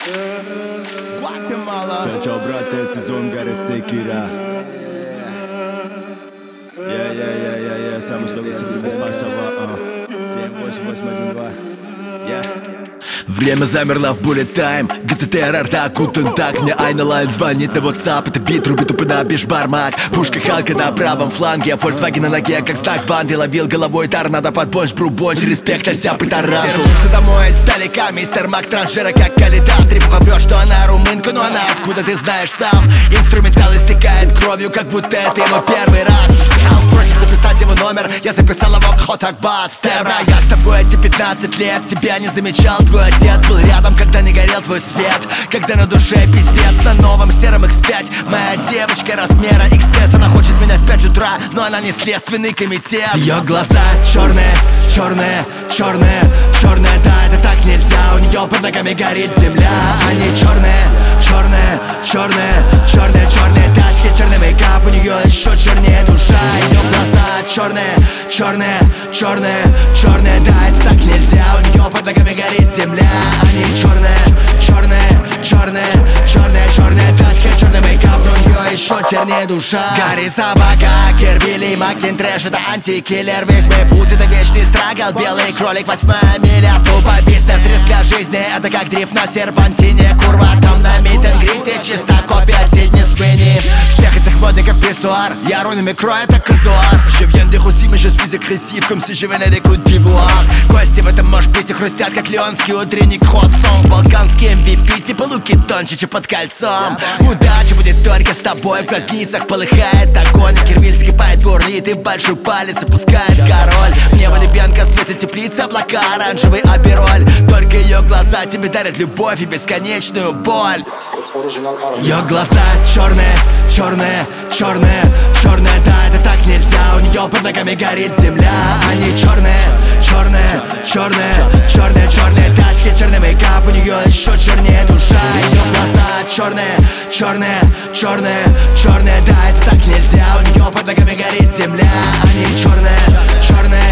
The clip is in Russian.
Гватемала. Чё, брат, это сезон горы Секира. Я самый сложный без Марсова. 7-8-8-1-2. Время замерло в bullet time. ГТТР, да, Гутен так. Мне Айна Лайн звонит на WhatsApp. Это бит, рубит, тупо на бишбармак. Пушка Халка на правом фланге. Volkswagen на ноге, как знак банды. Ловил головой торнадо под бонч, брубонч. Респект, осяпый тарантул. Вернулся домой издалека, мистер Мак транжира, как Калидас. Трепуха врет, что она румынка, но она откуда ты знаешь сам. Инструментал истекает кровью, как будто это его первый раз. Халк просит записать его номер. Я записал его к Хотакбас. Стебра, я с тобой эти 15 лет. Тебя не замечал, твой отец был рядом, когда не горел твой свет. Когда на душе пиздец, на новом сером X5. Моя девочка размера XS. Она хочет меня в 5 утра, но она не следственный комитет. Ее глаза черные, черные, черные, черные. Да, это так нельзя, у нее под ногами горит земля. Они черные, черные, черные, черные, черные тачки, черный мейкап. У нее еще чернее душа. Ее глаза черные, черные, черные, черные. Да, это так нельзя, у нее под ногами горит земля. Они черные, черные, черные, черные, черные тачки, черный мейкап, но у нее еще чернее душа. Гарри собака, Кервилли, Макинтрэш, это антикиллер. Весь мой путь это вечный страгл. Белый кролик, 8-я миля. Тупо бизнес, риск для жизни. Это как дрифт на серпантине. Курва там на мит-н-грите. Чисто копия Сидни Свинни. Всех этих модников писсуар. Я рунами микро, это казуар. Je viens de Russie, mais je suis agressif, comme si je venais des Côte d'Ivoire. Кости в этом может быть и хрустят, как леонский утренний круассан. Балканский MVP, типа луки тонче, чем под кольцом. Удача будет только с тобой, в глазницах полыхает огонь. Кервиль скипает, бурлит и большой палец опускает король. Мне Лебенко светит теплица, облака, оранжевый абероль. Только ее глаза тебе дарят любовь и бесконечную боль. Ее глаза черные, черные, черные, черные. Да, это так нельзя, у нее под ногами горит земля. Они черные, черные, черные, черные, черные тачки, черный мейкап, у нее еще чернее душа. Ее глаза черные, черные, черные, черные. Да, это так нельзя, у нее под ногами горит земля. Они черные, черные,